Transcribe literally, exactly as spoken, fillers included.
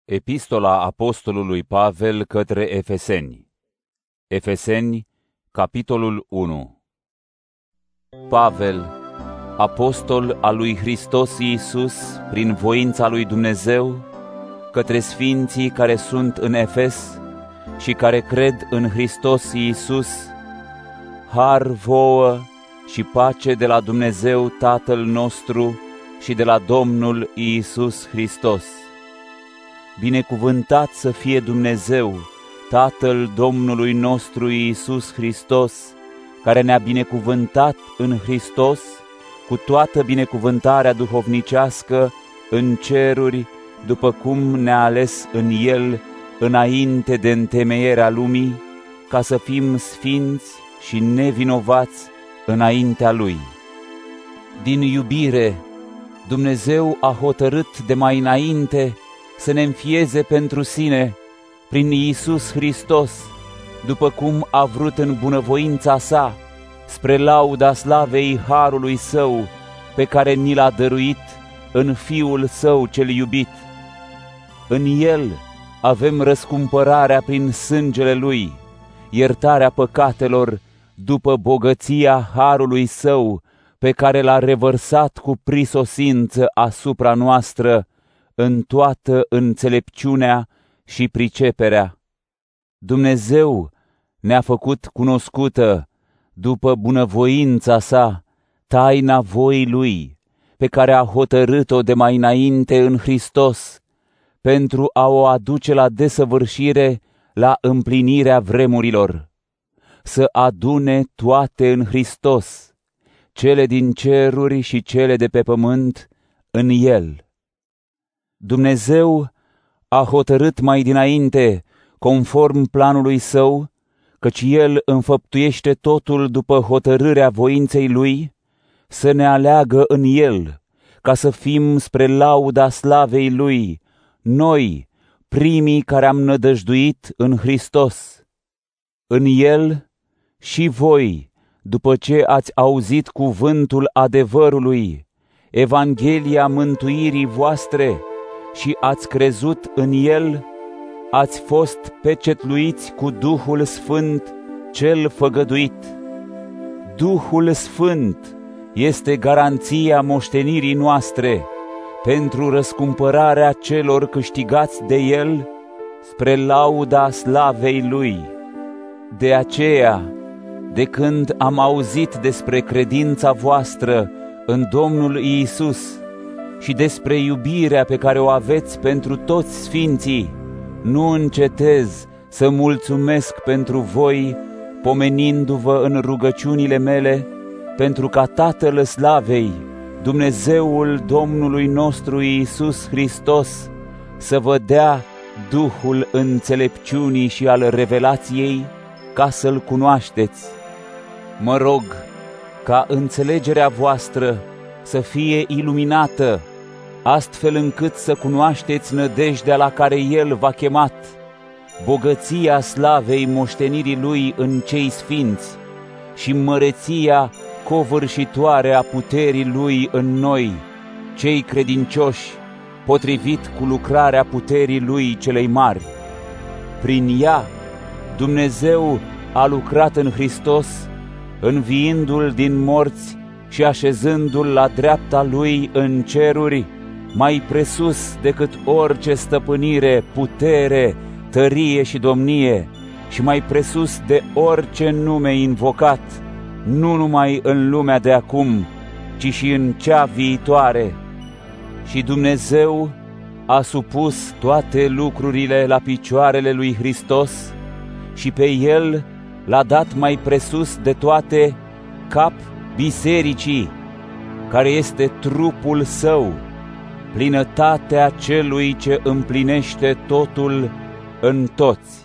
Epistola apostolului Pavel către Efeseni. Efeseni, capitolul unu. Pavel, apostol al lui Hristos Iisus, prin voința lui Dumnezeu, către sfinții care sunt în Efes și care cred în Hristos Iisus, har vouă și pace de la Dumnezeu Tatăl nostru și de la Domnul Iisus Hristos. Binecuvântat să fie Dumnezeu, Tatăl Domnului nostru Iisus Hristos, care ne-a binecuvântat în Hristos cu toată binecuvântarea duhovnicească în ceruri, după cum ne-a ales în El înainte de întemeierea lumii, ca să fim sfinți și nevinovați înaintea Lui. Din iubire, Dumnezeu a hotărât de mai înainte să ne înfieze pentru sine prin Iisus Hristos, după cum a vrut în bunăvoința sa, spre lauda slavei harului Său, pe care ni l-a dăruit în Fiul Său cel iubit. În El avem răscumpărarea prin sângele Lui, iertarea păcatelor după bogăția harului Său, pe care l-a revărsat cu prisosință asupra noastră în toată înțelepciunea și priceperea. Dumnezeu ne-a făcut cunoscută, după bunăvoința sa, taina voii Lui, pe care a hotărât-o de mai înainte în Hristos, pentru a o aduce la desăvârșire la împlinirea vremurilor, să adune toate în Hristos, cele din ceruri și cele de pe pământ, în El. Dumnezeu a hotărât mai dinainte, conform planului Său, căci El înfăptuiește totul după hotărârea voinței Lui, să ne aleagă în El, ca să fim spre lauda slavei Lui, noi, primii care am nădăjduit în Hristos. În El și voi, după ce ați auzit cuvântul adevărului, Evanghelia mântuirii voastre, și ați crezut în El, ați fost pecetluiți cu Duhul Sfânt cel făgăduit. Duhul Sfânt este garanția moștenirii noastre pentru răscumpărarea celor câștigați de El spre lauda slavei Lui. De aceea, de când am auzit despre credința voastră în Domnul Iisus și despre iubirea pe care o aveți pentru toți sfinții, nu încetez să mulțumesc pentru voi, pomenindu-vă în rugăciunile mele, pentru ca Tatăl Slavei, Dumnezeul Domnului nostru Iisus Hristos, să vă dea Duhul înțelepciunii și al revelației, ca să-L cunoașteți. Mă rog ca înțelegerea voastră să fie iluminată, astfel încât să cunoașteți nădejdea la care El v-a chemat, bogăția slavei moștenirii Lui în cei sfinți și măreția covârșitoare a puterii Lui în noi, cei credincioși, potrivit cu lucrarea puterii Lui celei mari. Prin ea, Dumnezeu a lucrat în Hristos, înviindu-L din morți și așezându-L la dreapta Lui în ceruri, mai presus decât orice stăpânire, putere, tărie și domnie, și mai presus de orice nume invocat, nu numai în lumea de acum, ci și în cea viitoare. Și Dumnezeu a supus toate lucrurile la picioarele lui Hristos și pe El l-a dat mai presus de toate cap bisericii, care este trupul Său, plinătatea Celui ce împlinește totul în toți.